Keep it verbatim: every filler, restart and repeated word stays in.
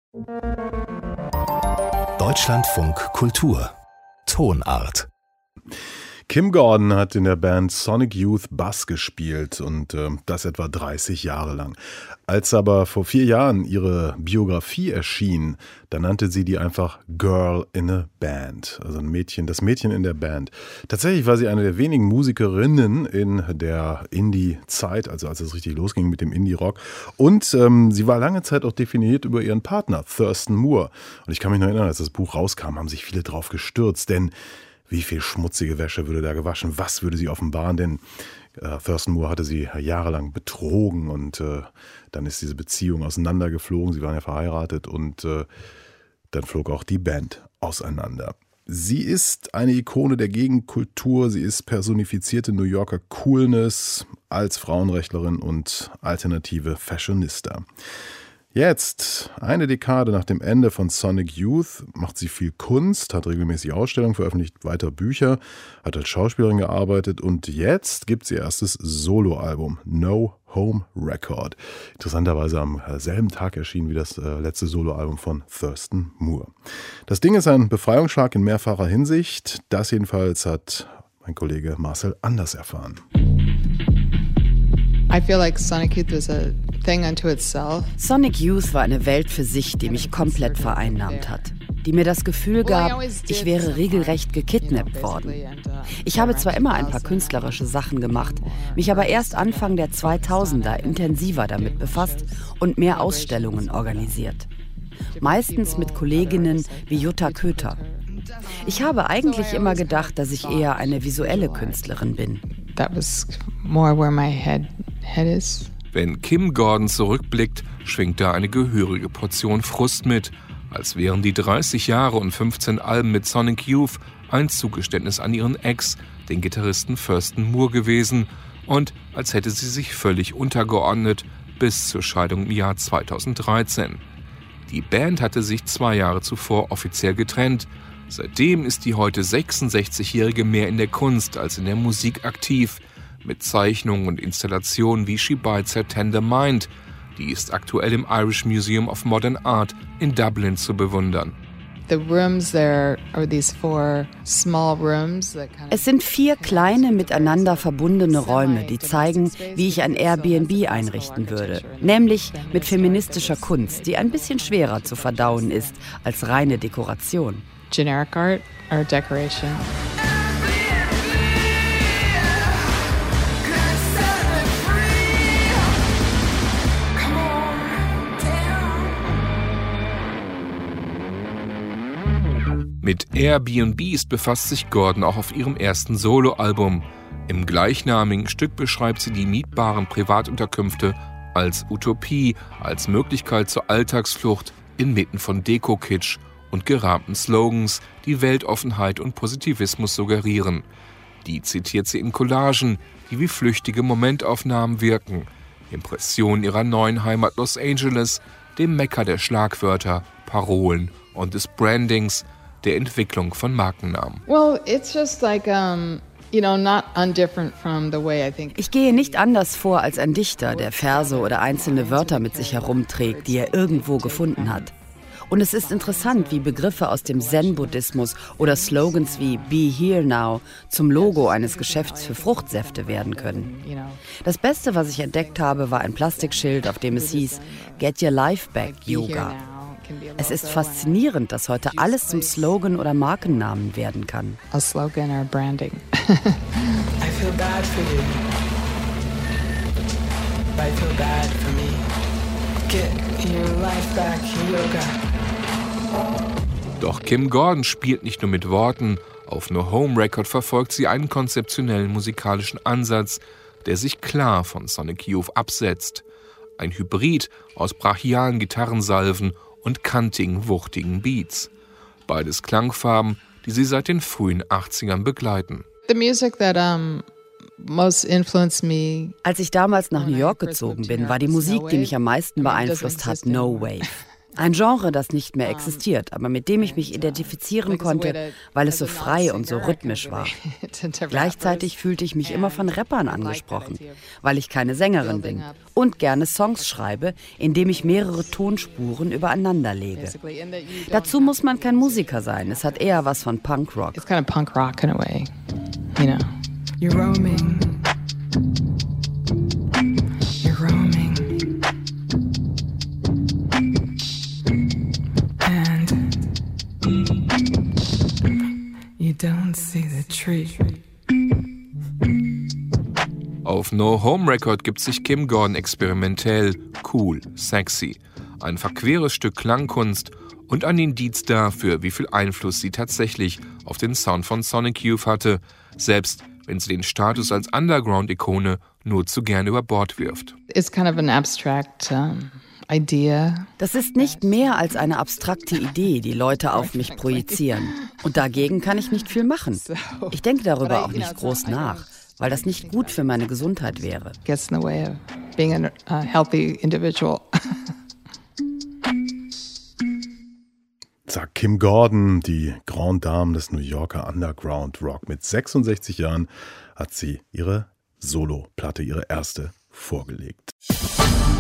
Deutschlandfunk Kultur Tonart. Kim Gordon hat in der Band Sonic Youth Bass gespielt und äh, das etwa dreißig Jahre lang. Als aber vor vier Jahren ihre Biografie erschien, da nannte sie die einfach Girl in a Band, also ein Mädchen, das Mädchen in der Band. Tatsächlich war sie eine der wenigen Musikerinnen in der Indie-Zeit, also als es richtig losging mit dem Indie-Rock. Und ähm, sie war lange Zeit auch definiert über ihren Partner, Thurston Moore. Und ich kann mich noch erinnern, als das Buch rauskam, haben sich viele drauf gestürzt, denn wie viel schmutzige Wäsche würde da gewaschen? Was würde sie offenbaren? Denn äh, Thurston Moore hatte sie jahrelang betrogen und äh, dann ist diese Beziehung auseinandergeflogen. Sie waren ja verheiratet und äh, dann flog auch die Band auseinander. Sie ist eine Ikone der Gegenkultur. Sie ist personifizierte New Yorker Coolness als Frauenrechtlerin und alternative Fashionista. Jetzt, eine Dekade nach dem Ende von Sonic Youth, macht sie viel Kunst, hat regelmäßig Ausstellungen, veröffentlicht weiter Bücher, hat als Schauspielerin gearbeitet und jetzt gibt sie ihr erstes Soloalbum, No Home Record. Interessanterweise am selben Tag erschienen wie das letzte Soloalbum von Thurston Moore. Das Ding ist ein Befreiungsschlag in mehrfacher Hinsicht. Das jedenfalls hat mein Kollege Marcel anders erfahren. I feel like Sonic Youth was a thing unto itself. Sonic Youth war eine Welt für sich, die mich komplett vereinnahmt hat. Die mir das Gefühl gab, ich wäre regelrecht gekidnappt worden. Ich habe zwar immer ein paar künstlerische Sachen gemacht, mich aber erst Anfang der zweitausender intensiver damit befasst und mehr Ausstellungen organisiert. Meistens mit Kolleginnen wie Jutta Köter. Ich habe eigentlich immer gedacht, dass ich eher eine visuelle Künstlerin bin. That was more where my head, head is. Wenn Kim Gordon zurückblickt, schwingt da eine gehörige Portion Frust mit, als wären die dreißig Jahre und fünfzehn Alben mit Sonic Youth ein Zugeständnis an ihren Ex, den Gitarristen Thurston Moore gewesen, und als hätte sie sich völlig untergeordnet bis zur Scheidung im Jahr zweitausenddreizehn. Die Band hatte sich zwei Jahre zuvor offiziell getrennt. Seitdem ist die heute sechsundsechzigjährige mehr in der Kunst als in der Musik aktiv, mit Zeichnungen und Installationen wie She Bites Her Tender Mind. Die ist aktuell im Irish Museum of Modern Art in Dublin zu bewundern. Es sind vier kleine, miteinander verbundene Räume, die zeigen, wie ich ein Airbnb einrichten würde. Nämlich mit feministischer Kunst, die ein bisschen schwerer zu verdauen ist als reine Dekoration. Generic art or decoration. Mit Airbnbs befasst sich Gordon auch auf ihrem ersten Soloalbum. Im gleichnamigen Stück beschreibt sie die mietbaren Privatunterkünfte als Utopie, als Möglichkeit zur Alltagsflucht inmitten von Deko-Kitsch und gerahmten Slogans, die Weltoffenheit und Positivismus suggerieren. Die zitiert sie in Collagen, die wie flüchtige Momentaufnahmen wirken. Impressionen ihrer neuen Heimat Los Angeles, dem Mekka der Schlagwörter, Parolen und des Brandings, der Entwicklung von Markennamen. Well, it's just like um You know, not undifferent from the way I think. Ich gehe nicht anders vor als ein Dichter, der Verse oder einzelne Wörter mit sich herumträgt, die er irgendwo gefunden hat. Und es ist interessant, wie Begriffe aus dem Zen-Buddhismus oder Slogans wie Be Here Now zum Logo eines Geschäfts für Fruchtsäfte werden können. Das Beste, was ich entdeckt habe, war ein Plastikschild, auf dem es hieß Get Your Life Back Yoga. Es ist faszinierend, dass heute alles zum Slogan oder Markennamen werden kann. A slogan or branding. I feel bad for you. I feel bad for me. Get your life back, yoga. Doch Kim Gordon spielt nicht nur mit Worten. Auf No Home Record verfolgt sie einen konzeptionellen musikalischen Ansatz, der sich klar von Sonic Youth absetzt. Ein Hybrid aus brachialen Gitarrensalven und kantigen, wuchtigen Beats. Beides Klangfarben, die sie seit den frühen achtzigern begleiten. The music that um most influenced me. Als ich damals nach New York gezogen bin, war die Musik, die mich am meisten beeinflusst hat, No Wave. Ein Genre, das nicht mehr existiert, aber mit dem ich mich identifizieren konnte, weil es so frei und so rhythmisch war. Gleichzeitig fühlte ich mich immer von Rappern angesprochen, weil ich keine Sängerin bin und gerne Songs schreibe, indem ich mehrere Tonspuren übereinander lege. Dazu muss man kein Musiker sein, es hat eher was von Punkrock. It's kind of punk rock in a way, you know. You're roaming. You're roaming. And you don't see the tree. Auf No Home Record gibt sich Kim Gordon experimentell, cool, sexy. Ein verqueres Stück Klangkunst und ein Indiz dafür, wie viel Einfluss sie tatsächlich auf den Sound von Sonic Youth hatte, selbst wenn sie den Status als Underground-Ikone nur zu gern über Bord wirft. It's kind of an abstract um, idea. Das ist nicht mehr als eine abstrakte Idee, die Leute auf mich projizieren. Und dagegen kann ich nicht viel machen. Ich denke darüber auch nicht groß nach, weil das nicht gut für meine Gesundheit wäre. Gets in the way of being a, a healthy individual. Sagt Kim Gordon, die Grande Dame des New Yorker Underground Rock. Mit sechsundsechzig Jahren hat sie ihre Solo-Platte, ihre erste, vorgelegt.